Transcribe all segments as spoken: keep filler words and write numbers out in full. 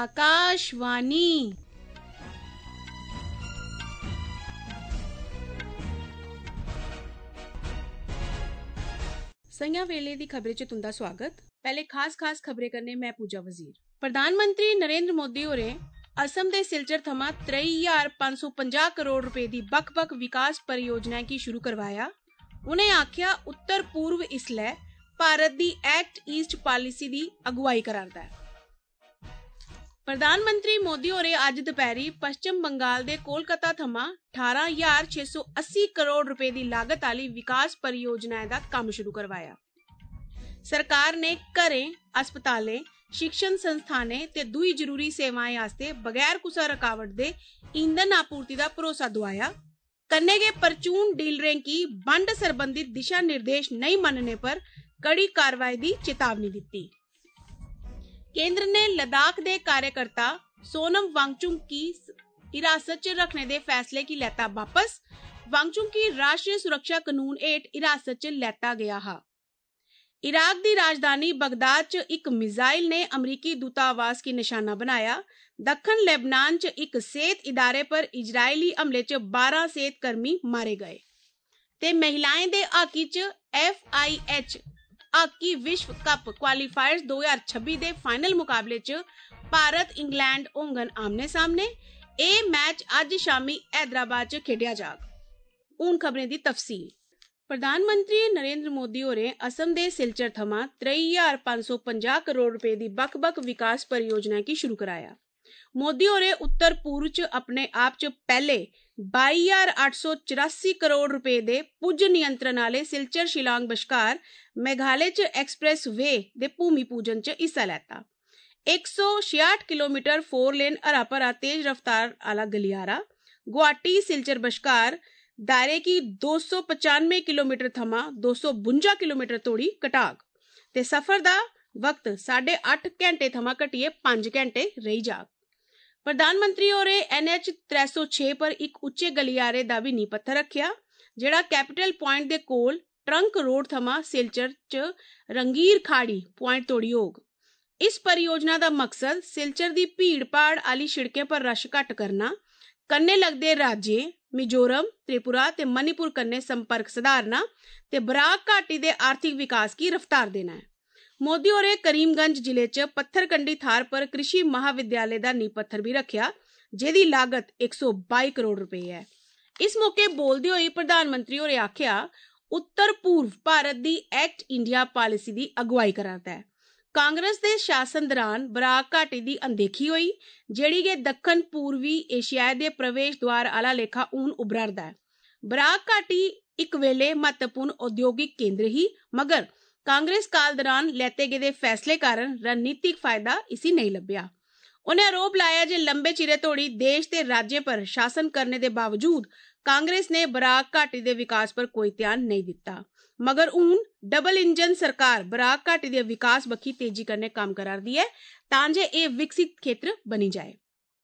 आकाशवाणी। संजा वेले दी खबरें च तुंदा स्वागत। पहले खास खास खबरें कन्नै मैं पूजा वजीर। प्रधानमंत्री नरेंद्र मोदी होरें असम दे सिलचर थमां त्रेई हजार पंज सौ पंजाह करोड़ रुपए दी बक्ख बक्ख विकास परियोजनाएं गी शुरू करवाया। उनें आख्या उत्तर पूर्व इसलै Bharat the act east policy दी अगुवाई करारदा है। प्रधानमंत्री मोदी होरें अज्ज दपैहरी पश्चिम बंगाल दे कोलकाता थमां अठारह हजार छे सौ अस्सी करोड़ रुपए दी लागत आली विकास परियोजनाएं दा कम्म शुरू करवाया। सरकार ने घरें, अस्पतालें, शिक्षण संस्थानें ते दुई जरूरी सेवाएं आस्ते बगैर कुसै रुकावट दे ईंधन आपूर्ति दा भरोसा दुआया। कन्नै गै परचून डीलरें गी बंड सरबंधी दिशा निर्देश नहीं मनने पर कड़ी कार्रवाई दी चेतावनी दी। केंद्र ने लद्दाख दे कार्यकर्ता सोनम वांगचुक की हिरासत च रखने दे फैसले गी लैता वापस। वांगचुक की राष्ट्रीय सुरक्षा कानून हेठ हिरासत च लैता गया हा। इराक दी राजधानी बगदाद च इक मिसाइल ने अमरीकी दूतावास की निशाना बनाया। दक्खन लेबनान च इक सेहत इदारे पर इजरायली हमले च बारह सेहत कर्मी मारे गए। ते महिलाएं दे हाकी च एफ आई एच हाकी विश्व कप क्वालीफायर्स दो हजार छब्बी दे फाइनल मुकाबले च भारत इंग्लैंड होंगन आमने सामने। एह मैच अज्ज शामी हैदराबाद च खेडिया जाग। हुण खबरें दी तफसील। प्रधानमंत्री नरेंद्र मोदी होरें असम दे सिलचर थमां त्रेई हजार पंज सौ पंजाह करोड़ रुपए दी बक्ख बक्ख विकास परियोजनाएं गी शुरू कराया। मोदी होरें उत्तर पूर्व च अपने आप च पैहले बाई हजार अट्ठ सौ चौरासी करोड़ रुपए दे पुज्ज नियंत्रण आले सिलचर शिलांग बश्कार मेघालय च एक्सप्रेस वे दे भूमि पूजन च हिस्सा लैता। एक सौ छियाठ किलोमीटर फोर लेन हरा भरा तेज रफ्तार आला गलियारा गुवाहाटी सिलचर बश्कार दायरे की दो सौ पचानवे किलोमीटर थमां दो सौ बुंजा किलोमीटर तोड़ी घटाग ते सफर दा वक्त साढ़े अठ घंटे थमां घटिए पंज घंटे रही जाग। प्रधानमंत्री होरें एन एच त्रै सौ छे पर इक उच्चे गलियारे दा भी नींह पत्थर रखेआ, जेड़ा कैपिटल पॉइंट दे कोल ट्रंक रोड थमां सिलचर च रंगीर खाड़ी पॉइंट तोड़ी होग। इस परियोजना दा मकसद सिलचर दी भीड़ भाड़ आली शिड़कें पर रश घट्ट करना, कन्ने लगदे राज्यें मिजोरम, त्रिपुरा ते मणिपुर कन्ने संपर्क सधारना ते बराक घाटी दे आर्थिक विकास गी रफ्तार देना है। मोदी होरें करीमगंज जिले च पत्थरकंडी थार पर कृषि महाविद्यालय दा नींह पत्थर भी रखेआ, जेदी लागत एक सौ बाई करोड़ रुपए है। इस मौके बोलदे होई प्रधानमंत्री होरें आख्या उत्तर पूर्व Bharat the act India policy दी अगुवाई करारदा है। कांग्रेस दे शासन दौरान बराक घाटी दी अनदेखी होई, जेड़ी के दक्खन पूर्वी एशिया दे प्रवेश द्वार आला लेखा हून उभरारदा है। बराक घाटी इक वेले महत्वपूर्ण औद्योगिक केंद्र ही, मगर कांग्रेस काल दौरान लैते गेदे फैसले कारण रणनीतिक फायदा इसी नहीं लब्भेआ। उन्हें आरोप लाया जे लंबे चिरे तोड़ी देश ते राज्य पर शासन करने दे बावजूद कांग्रेस ने बराक घाटी दे विकास पर कोई ध्यान नहीं दिता, मगर हून डबल इंजन सरकार बराक घाटी दे विकास बक्खी तेजी कन्नै कम्म करारदी है तां जे एह विकसित क्षेत्र बनी जाए।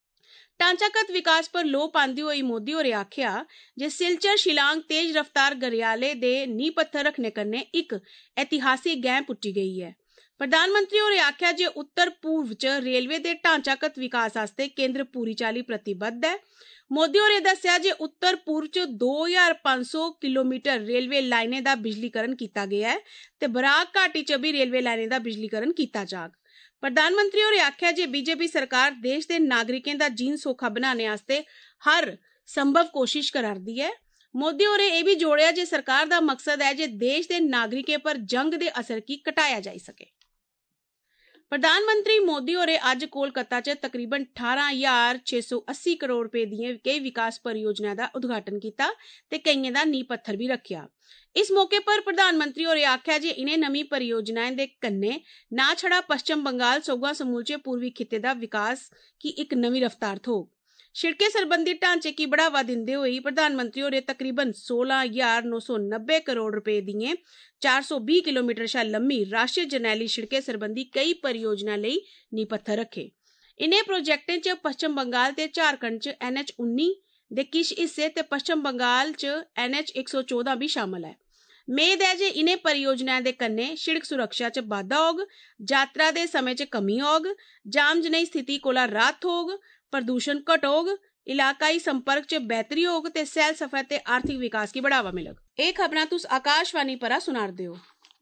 ढांचागत विकास पर लोऽ पांदे होई मोदी होरें आख्या जे सिलचर शिलांग तेज रफ्तार गलियारे दे नींह पत्थर रखने कन्नै इक ऐतिहासिक गैं पुट्टी गई है। प्रधानमंत्री होरें आख्या जे उत्तर पूर्व च रेलवे दे ढांचागत विकास आस्ते केंद्र पूरी चाली प्रतिबद्ध है। मोदी होरें दस्सेआ जे उत्तर पूर्व च दो हजार पंज सौ किलोमीटर रेलवे लाइनें दा बिजलीकरण कीता गया है ते बराक घाटी च भी रेलवे लाइनें दा बिजलीकरण कीता जाग। प्रधानमंत्री होरें आख्या जे बीजेपी सरकार देश दे नागरिकें दा जीन सौखा बनाने आस्ते हर संभव कोशिश करारदी है। मोदी होरें एह भी जोड़ेआ जे सरकार दा मकसद है जे देश दे नागरिकें पर जंग दे असर गी घटाया जाई सके। प्रधानमंत्री मोदी होरें अज्ज कोलकाता च तकरीबन अठारह हजार छे सौ अस्सी करोड़ रुपए दिएं कई विकास परियोजनाएं दा उद्घाटन कीता ते कईएं दा नींह पत्थर भी रखेआ। इस मौके पर प्रधानमंत्री होरें आख्या जे इनें नमीं परियोजनाएं दे कन्नै ना छड़ा पश्चिम बंगाल सगुआं समूलचे पूर्वी खित्ते दा विकास की इक नवीं रफ्तार थ्होग। शिड़कें सरबंधी ढांचे की बढ़ावा दिंदे होई प्रधानमंत्री होरें तकरीबन सोलह हजार नौ सौ नब्बे करोड़ रुपए दिएं चार सौ बीस किलोमीटर शा लम्मी राष्ट्रीय जरनैली शिड़कें सरबंधी कई परियोजनाएं लेई नींह पत्थर रखे। इनें प्रोजेक्टें च पश्चिम बंगाल ते झारखंड च एन एच उन्नी दे किश हिस्से ते पश्चिम बंगाल च एन एच एक सौ चौदह भी शामल है। मेद है जे इन्हें परियोजनाएं दे कन्ने शिड़क सुरक्षा च बाद्धा होग, यात्रा दे समय च कमी होग, जाम जनेही स्थिति कोला राहत होग, प्रदूषण घटोग, इलाकाई संपर्क च बेहतरी होग ते सैलसफा ते आर्थिक विकास गी बढ़ावा मिलग। एह खबरां तुस आकाशवाणी परा सुना'रदे हो।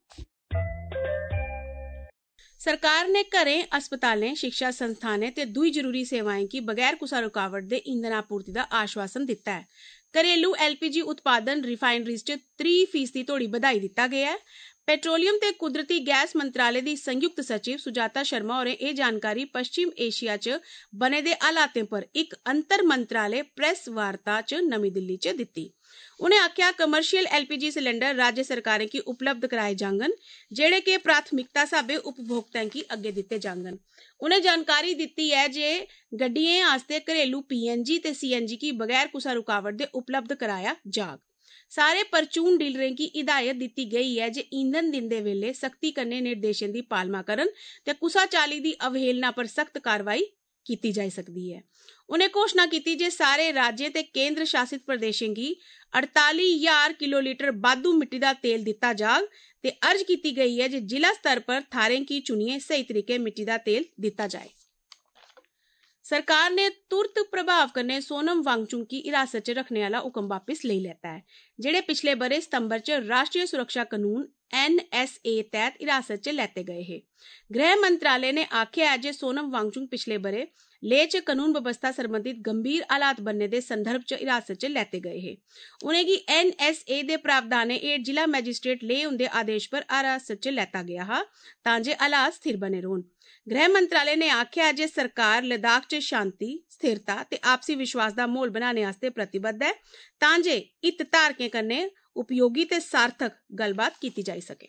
सरकार ने घरें, अस्पतालें, शिक्षा संस्थानें ते दुई जरूरी सेवाएं गी बगैर कुसा रुकावट दे ईंधन आपूर्ति दा आश्वासन दित्ता है। घरेलू एलपीजी उत्पादन रिफाइनरीज च त्रीह् फीसदी तोड़ी बधाई दित्ता गया है। पेट्रोलियम ते कुदरती गैस मंत्रालय दी संयुक्त सचिव सुजाता शर्मा होरें एह जानकारी पश्चिम एशिया च बने दे हालातें पर इक अंतर मंत्रालय प्रेस वार्ता च नमीं दिल्ली च दित्ती। उनें आख्या कमर्शियल एलपीजी सिलेंडर राज्य सरकारें गी उपलब्ध कराए जांगन, जेड़े के प्राथमिकता स्हाबे उपभोक्ताएं गी अग्गे दित्ते जांगन। उनें जानकारी दित्ती है जे गड्डियें आस्ते घरेलू पीएनजी ते सीएनजी गी बगैर कुसा रुकावट दे उपलब्ध कराया जाग। सारे परचून डीलरें गी हिदायत दित्ती गई है जे ईंधन दिंदे वेले सख्ती कन्नै निर्देशें दी पालमा करन ते कुसा चाली दी अवहेलना पर सख्त कार्रवाई कीती जाई सकदी है। उनें घोषणा कीती जे सारे राज्यें ते केंद्र शासित प्रदेशें गी अड़ताली हजार किलोलीटर बाद्धू मिट्टी दा तेल दित्ता जाग ते अर्ज कीती गई है जे जिला स्तर पर थारें गी चुनिए सही तरीके मिट्टी दा तेल दित्ता जाए। सरकार ने तुरत प्रभाव कन्नै सोनम वांगचुक गी हिरासत च रखने आला हुक्म वापस लेई लैता है, जेड़े पिछले बरे सितंबर च राष्ट्रीय सुरक्षा कानून एनएसए तहत हिरासत च लैते गए हे। गृह मंत्रालय ने आख्या है जे सोनम वांगचुक पिछले बरे लेह च कानून व्यवस्था सरबंधित गंभीर हालात बनने दे संदर्भ च हिरासत च लैते गए हे। उनेंगी एनएसए दे प्रावधानें हेठ जिला मैजिस्ट्रेट लेह हुंदे आदेश पर हिरासत च लैता गया हा तां जे हालात स्थिर बने रौहन। गृह मंत्रालय ने आख्या जे सरकार लद्दाख च शांति, स्थिरता ते आपसी विश्वास दा माहौल बनाने आस्ते प्रतिबद्ध है तां जे हितधारकें कन्नै उपयोगी ते सार्थक गल्लबात कीती जाई सके।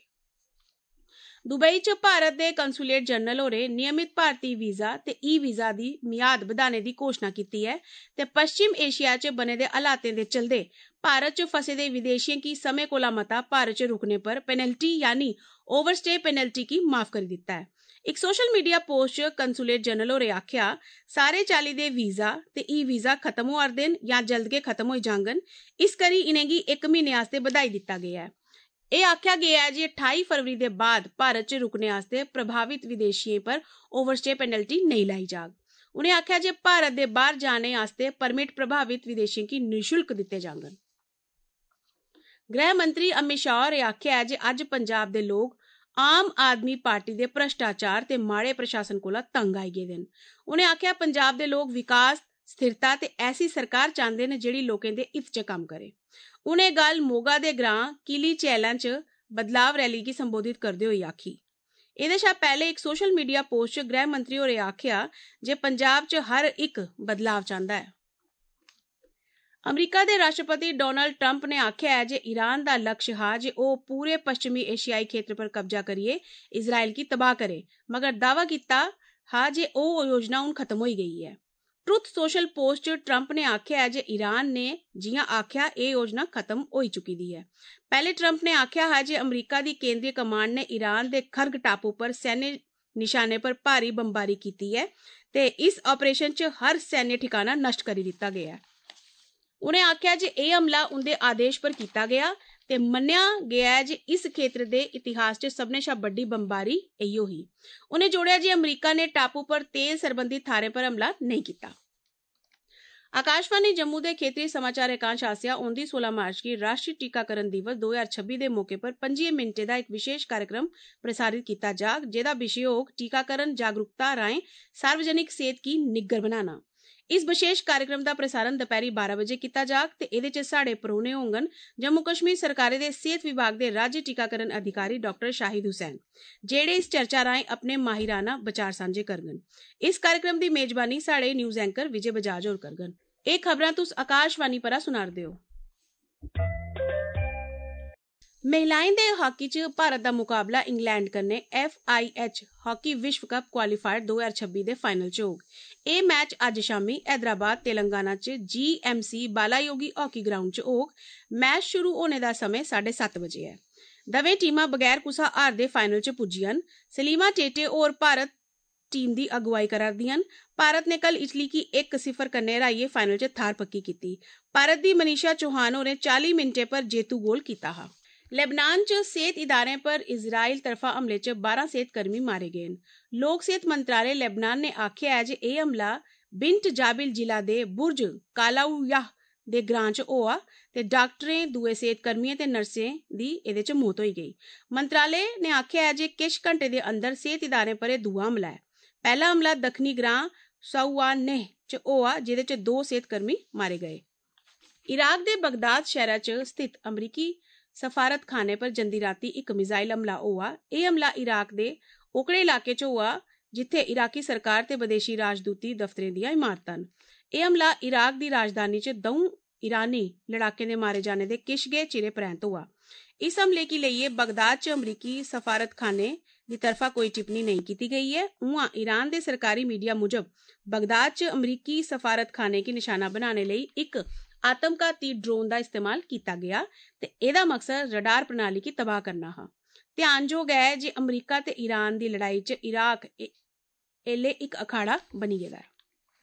दुबई च भारत दे कंसुलेट जनरल होरें नियमित भारती वीजा ते ई वीजा दी मियाद बधाने दी घोषणा कीती है ते पश्चिम एशिया च बने दे हालातें दे चलदे भारत च फसे दे विदेशियें गी समय कोला मता भारत च रुकने पर पेनल्टी यानी ओवरस्टे पेनल्टी गी माफ करी दित्ता है। इक सोशल मीडिया पोस्ट च कंसुलेट जनरल होरें आख्या सारे चाली दे वीजा ते ई वीजा खत्म होआ'रदे न यां जल्द गै खत्म होई जांगन, इस करी इनेंगी इक म्हीने आस्ते बधाई दित्ता गया है। एह आख्या गया है जे ठाई फरवरी दे बाद भारत च रुकने आस्ते प्रभावित विदेशियें पर ओवरस्टे पेनल्टी नेई लाई जाग। उनें आख्या जे भारत दे बाहर जाने आस्ते परमिट प्रभावित विदेशियें गी निशुल्क दित्ते जांगन। गृह मंत्री अमित शाह होरें आख्या है जे अज्ज पंजाब दे लोग आम आदमी पार्टी दे भ्रष्टाचार ते माड़े प्रशासन कोला तंग आई गेदे न। उनें आख्या पंजाब दे लोग विकास, स्थिरता ते ऐसी सरकार चाहंदे न जेड़ी लोकें दे हित च कम्म करे। उनें गल मोगा दे ग्रां किली चैला च बदलाव रैली गी संबोधित करदे होई आखी। एह्दे शा पैह्ले इक सोशल मीडिया पोस्ट च गृह मंत्री होरें आख्या जे पंजाब च हर इक बदलाव चाहंदा है। अमरीका दे राष्ट्रपति डोनाल्ड ट्रंप ने आख्या है जे ईरान दा लक्ष्य हा जे ओह पूरे पश्चिमी एशियाई खेतर पर कब्जा करियै इजराइल गी तबाह करे, मगर दावा कीता हा जे ओह योजना हुन खत्म होई गेई है। ट्रुथ सोशल पोस्ट च ट्रंप ने आख्या है जे ईरान ने जियां आख्या एह योजना खत्म होई चुकी दी है। पहले ट्रंप ने आख्या हा जे अमरीका दी केंद्रीय कमान ने ईरान दे खर्ग टापू पर सैन्य निशाने पर भारी बमबारी कीती है ते इस ऑपरेशन च हर सैन्य ठिकाना नष्ट करी दित्ता गया है। उनें आख्या जे एह हमला उंदे आदेश पर कीता गया ते मन्नेआ गया है जे इस खेतर दे इतिहास च सभनें शा बड्डी बमबारी इहो ही। उनें जोड़ेआ जे अमरीका ने टापू पर तेल सरबंधी थारें पर हमला नहीं कीता। आकाशवाणी जम्मू दे खेतरी समाचार एकांश आसेआ औंदी सोलह मार्च गी राष्ट्रीय टीकाकरण दिवस दो हजार छब्बी दे मौके पर पंजी मिनटें दा इक विशेष कार्यक्रम प्रसारित कीता जाग, जेदा विशे होग टीकाकरण जागरूकता राएं सार्वजनिक सेहत गी निग्गर बनाना। इस विशेष कार्यक्रम दा प्रसारण दपैह्री बारां बजे कीता जाग ते एह्दे च साढ़े परौह्ने होंगन जम्मू कश्मीर सरकारै दे सेहत विभाग दे राज्य टीकाकरण अधिकारी डाक्टर शाहिद हुसैन, जेड़े इस चर्चा राएं अपने माहिराना विचार सांझे करङन। इस कार्यक्रम दी मेजबानी साढ़े न्यूज एंकर विजय बजाज होर करङन। एह खबरां तुस आकाशवाणी परा सुना'रदे हो। महिलाएं दे हॉकी च भारत दा मुकाबला इंग्लैंड कन्नै एफ आई एच हॉकी विश्व कप क्वालीफायर दो हजार छब्बी दे फाइनल च होग। एह मैच अज्ज शामी हैदराबाद तेलंगाना च G M C Balayogi hockey ground च होग। मैच शुरू होने दा समय साढ़े सत्त बजे है। दवें टीमां बगैर कुसा हार दे फाइनल च पुज्जियां न। सलीमा टेटे होर भारत टीम दी अगुवाई करा'रदियां न। भारत ने कल इटली गी इक सिफर कन्नै हराइयै फाइनल च थाह्र पक्की कीती। भारत दी मनीषा चौहान होरें चाली मिनटें पर जेतू गोल कीता हा। लेबनान च सेहत इदारें पर इजराइल तरफा हमले च बारह सेहत कर्मी मारे गए न। लोक सेहत मंत्रालय लेबनान ने आखेआ है जे एह् हमला बिंट जाबिल जिला दे बुर्ज कालाउयाह दे ग्रां च होआ ते डाक्टरें, दुए सेहत कर्मियें ते नर्सें दी एह्दे च मौत होई गेई। मंत्रालय ने आखेआ है जे किश घंटे दे अंदर सेहत इदारें पर एह् दूआ हमला ऐ। पैह्ला हमला दक्खनी ग्रां साउआनेह च होआ जेह्दे च दो सेहत कर्मी मारे गए। इराक दे बगदाद शैह्रा च स्थित अमरीकी सफारतखाने पर जंदी रातीं इक मिसाइल हमला होआ। एह् हमला इराक दे ओकड़े इलाके च होआ जित्थै इराकी सरकार ते बदेशी राजदूती दफ्तरें दियां इमारतां न। एह् हमला इराक दी राजधानी च द'ऊं ईरानी लड़ाकें दे मारे जाने दे किश गै चिरें परैंत्त होआ। इस हमले गी लेइयै बगदाद च अमरीकी सफारतखाने दी तरफा कोई टिप्पणी नेईं कीती गेई ऐ। उ'आं ईरान दे सरकारी मीडिया मुजब बगदाद च अमरीकी सफारतखाने गी निशाना बनाने लेई इक आत्मघाती ड्रोन दा इस्तेमाल कीता गेआ ते एह्दा मकसद रडार प्रणाली गी तबाह करना हा। ध्यानजोग ऐ जे अमरीका ते ईरान दी लड़ाई च इराक एल्ले इक अखाड़ा बनी गेदा ऐ।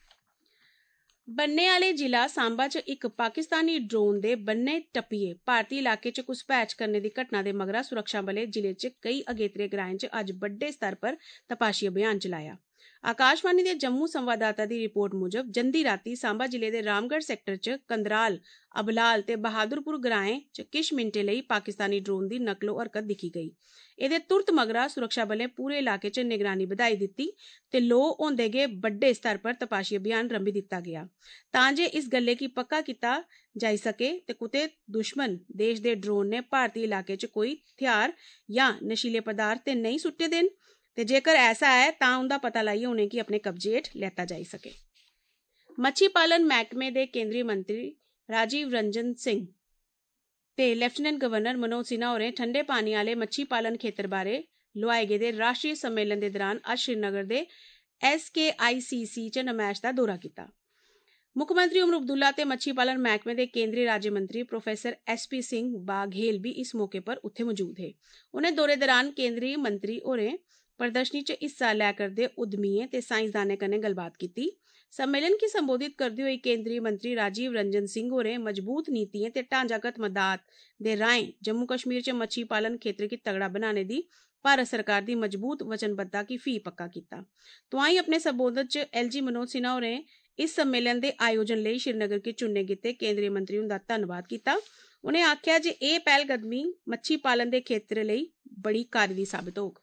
बन्ने आह्ले जिला सांबा च इक पाकिस्तानी ड्रोन दे बन्ने टप्पियै भारती इलाके च घुसपैठ करने दी घटना दे मगरा सुरक्षाबलें जिले च केई अगेत्रे ग्राएं च अज्ज बड्डे स्तर पर तपाशी अभियान चलाया। आकाशवाणी दे जम्मू संवाददाता दी रिपोर्ट मुजब जंदी रातीं सांबा जिले दे रामगढ़ सैक्टर च कंदराल, अबलाल ते बहादुरपुर ग्राएं च किश मिंटें लेई पाकिस्तानी ड्रोन दी नकलो हरकत दिक्खी गेई। एह्दे तुरत मगरा सुरक्षाबलें पूरे इलाके च निगरानी बधाई दित्ती ते लोऽ होंदे गै बड्डे स्तर पर तपाशी अभियान रंभी दित्ता गेआ तां जे इस गल्लै गी पक्का कीता जाई सकै ते कुतै दुश्मन देश दे ड्रोन ने भारती इलाके च कोई हथियार जां नशीले पदार्थ ते नेईं सुट्टे दे न ते जेकर ऐसा ऐ तां उंदा पता लाइयै उ'नें गी अपने कब्जे हेठ लैता जाई सकै। मच्छी पालन मैह्कमे दे केंद्री मंत्री राजीव रंजन सिंह ते लेफ्टिनेंट गवर्नर मनोज सिन्हा होरें ठंडे पानी आह्ले मच्छी पालन खेतर बारै लोआए गेदे राश्ट्री सम्मेलन दे दरान अज्ज श्रीनगर दे S K I C C च नमैश दा दौरा कीता। मुक्खमंत्री उमर अब्दुल्ला ते मच्छी पालन मैह्कमे दे केंद्री राज्यमंत्री professor S P Singh Baghel बी इस मौके पर उत्थे मौजूद हे। उ'नें दौरे दरान केंद्री मंत्री होरें प्रदर्शनी च हिस्सा लै करदे उद्यमियें ते साइंसदानें कन्नै गल्लबात कीती। सम्मेलन गी संबोधित करदे होई केंद्री मंत्री राजीव रंजन सिंह होरें मजबूत नीतियें ते ढांचागत मदाद दे राहें जम्मू कश्मीर च मच्छी पालन खेतर गी तगड़ा बनाने दी भारत सरकार दी मजबूत वचनबद्धता गी फ्ही पक्का कीता। तोआईं अपने संबोधन च एल जी मनोज सिन्हा होरें इस सम्मेलन दे आयोजन लेई श्रीनगर गी चुनने गित्ते केंद्री मंत्री हुंदा धन्नवाद कीता। उ'नें आखेआ जे एह् पैह्लकदमी मच्छी पालन दे खेतर लेई बड़ी कारी साबत होग।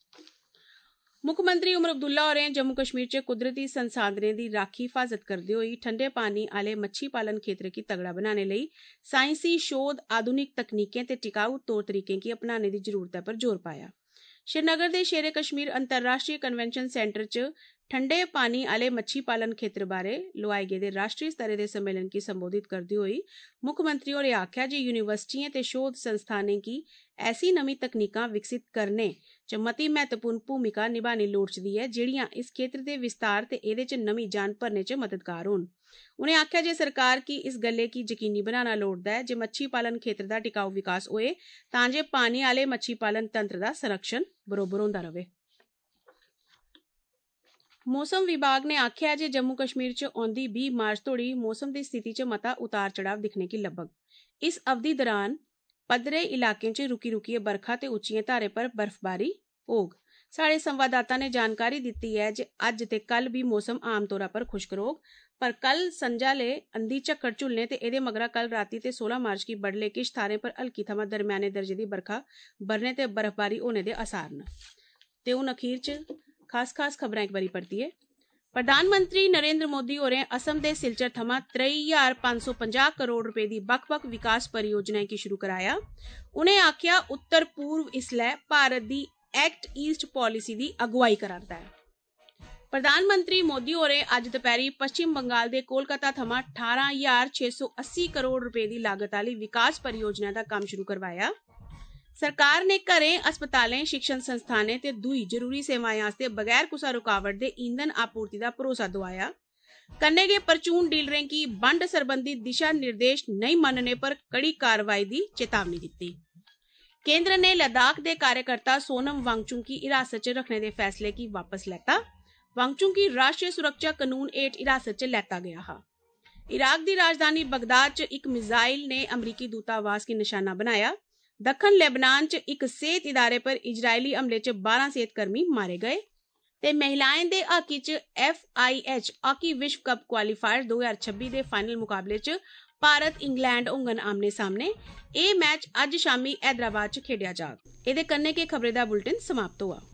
मुक्खमंत्री उमर अब्दुल्ला होरें जम्मू कश्मीर च कुदरती संसाधनें दी राक्खी हिफाजत करदे होई ठंडे पानी आह्ले मच्छी पालन खेतर गी तगड़ा बनाने लेई साइंसी शोध, आधुनिक तकनीकें ते टिकाऊ तौर तरीकें गी अपनाने दी जरूरतै पर जोर पाया। श्रीनगर दे शेरे कश्मीर अंतर्राश्ट्री कन्वेंशन सेंटर च ठंडे पानी आह्ले मच्छी पालन खेतर बारै लोआए गेदे राश्ट्री स्तरै दे सम्मेलन गी संबोधित करदे होई मुक्खमंत्री होरें आखेआ जे यूनिवर्सिटियें ते शोध संस्थानें गी ऐसी नमीं तकनीकां विकसित करने च मती महत्वपूर्ण भूमिका निभानी लोड़चदी ऐ जेह्ड़ियां इस खेतर दे विस्तार ते एह्दे च नमीं जान भरने च मददगार होन। उ'नें आखेआ जे सरकार गी इस गल्लै गी यकीनी बनाना लोड़दा ऐ जे मच्छी पालन खेतर दा टिकाऊ विकास होए तां जे पानी आह्ले मच्छी पालन तंत्र दा संरक्षण बरोबर होंदा र'वै। मौसम विभाग ने आखेआ जे जम्मू कश्मीर च औंदी बीह् मार्च तोड़ी मौसम दी स्थिति च मता उतार चढ़ाव दिक्खने गी लब्भग। इस अवधि दरान पद्धरे इलाकें च रुकी रुकियै बरखा ते उच्चियें धारें पर बर्फबारी होग। साढ़े संवाददाता ने जानकारी दित्ती ऐ जे अज्ज ते कल बी मौसम आम तौरा पर खुश्क रौह्ग पर कल संझा'लै अंधी झक्खड़ झुल्लने ते एह्दे मगरा कल रातीं ते सोलां मार्च गी बडलै किश थाह्रें पर हल्की थमां दरम्याने दर्जे दी बरखा बरने ते बर्फबारी होने दे असार न। ते हून अखीर च खास खास खबरां इक बारी परतियै। प्रधानमंत्री नरेंद्र मोदी होरें असम दे सिलचर थमां त्रेई ज्हार पंज सौ पंजाह् करोड़ रपे दी बक्ख बक्ख विकास परियोजनाएं गी शुरू कराया। उ'नें आखेआ उत्तर पूर्व इसलै Bharat the act east policy दी अगुवाई करा'रदा ऐ। प्रधानमंत्री मोदी होरें अज्ज दपैह्री पश्चिम बंगाल दे कोलकाता थमां ठारां ज्हार छे सौ अस्सी करोड़ रपे दी लागत आह्ली विकास परियोजना दा कम्म शुरू करवाया। सरकार ने घरें, अस्पतालें, शिक्षण संस्थानें ते दूई जरूरी सेवाएं आस्तै बगैर कुसै रुकावट दे ईंधन आपूर्ति दा भरोसा दोआया। कन्नै गै परचून डीलरें गी बंड सरबंधी दिशा निर्देश नेईं मनने पर कड़ी कार्रवाई दी चेतावनी दित्ती। केंद्र ने लद्दाख दे कार्यकर्ता सोनम वांगचुक गी हिरासत च रखने दे फैसले गी वापस लैता। वांगचुक गी राष्ट्रीय सुरक्षा कानून हेठ हिरासत च लैता गेआ हा। इराक दी राजधानी बगदाद च इक मिसाइल ने अमरीकी दूतावास गी निशाना बनाया। दक्खन लेबनान च एक सेहत इदारे पर इजरायली हमले च बारह सेहतकर्मी मारे गए ते महिलाएं दे हाकी च एफ आई एच हाकी विश्व कप क्वालीफायर दो हज़ार छब्बी दे फाइनल मुकाबले च भारत इंग्लैंड होंगन आमने सामने। एह मैच अज्ज शामी हैदराबाद च खेडेआ जाग। एह्दे कन्नै गै खबरें दा बुलेटिन समाप्त होआ।